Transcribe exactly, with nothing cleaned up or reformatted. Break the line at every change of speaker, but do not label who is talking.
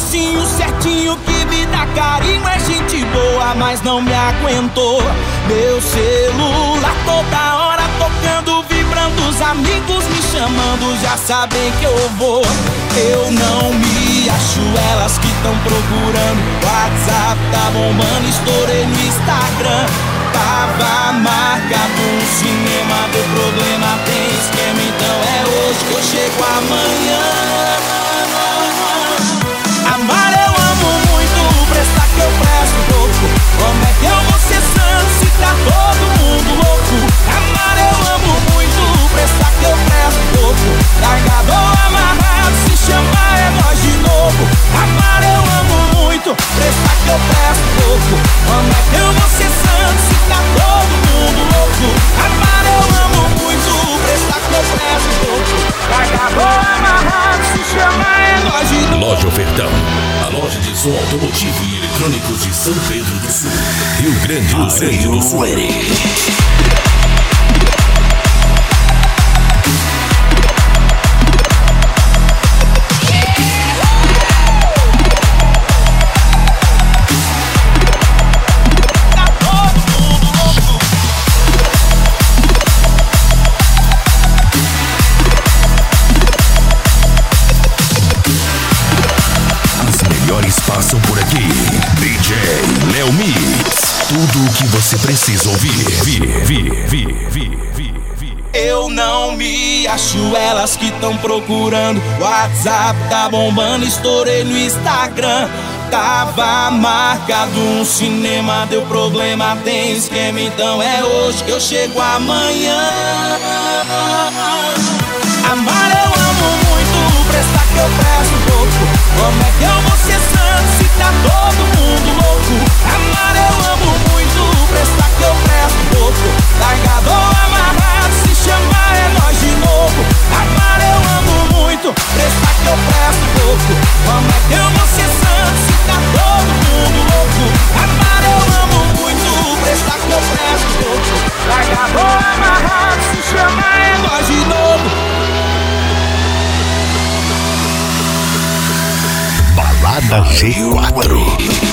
mocinho certinho que me dá carinho, é gente boa, mas não me aguentou. Meu celular toda hora tocando, vibrando, os amigos me chamando, já sabem que eu vou. Eu não me acho, elas que tão procurando. WhatsApp tá bombando, estourei no Instagram. Tava marcado um cinema, deu problema, tem esquema, então é hoje que eu chego amanhã. Amar eu amo muito, prestar que eu presto pouco. Como é que eu vou ser santo se tá todo mundo louco? Amar eu amo muito, prestar que eu presto pouco. Largador amarrado, se chamar é nós de novo. Amar eu amo muito, prestar que eu presto pouco. Como é que eu vou ser santo se tá todo mundo louco? Amar eu amo muito, prestar que eu presto pouco. Largador amarrado, se chamar é nós de novo.
Loja Ofertão, a loja de som automotivo e eletrônicos de São Pedro do Sul, Rio Grande do Sul. Rio do Sul. Passam por aqui, D J Léo Mix. Tudo o que você precisa ouvir. Vi, vi, vi, vi, vi, vi.
Eu não me acho, elas que tão procurando. WhatsApp tá bombando, estourei no Instagram. Tava marcado um cinema, deu problema, tem esquema, então é hoje que eu chego amanhã. Amar eu amo muito, prestar que eu presto pouco. Como é que eu vou ser santo se tá todo mundo louco? Amar eu amo muito, prestar que eu presto pouco. Largador amarrado, se chamar é nós de novo. Amar eu amo muito, prestar que eu presto pouco. Como é que eu vou ser santo se tá todo mundo louco? Amar eu amo muito, prestar que eu presto pouco. Largador amarrado, se chamar é nós de novo.
Balada G quatro.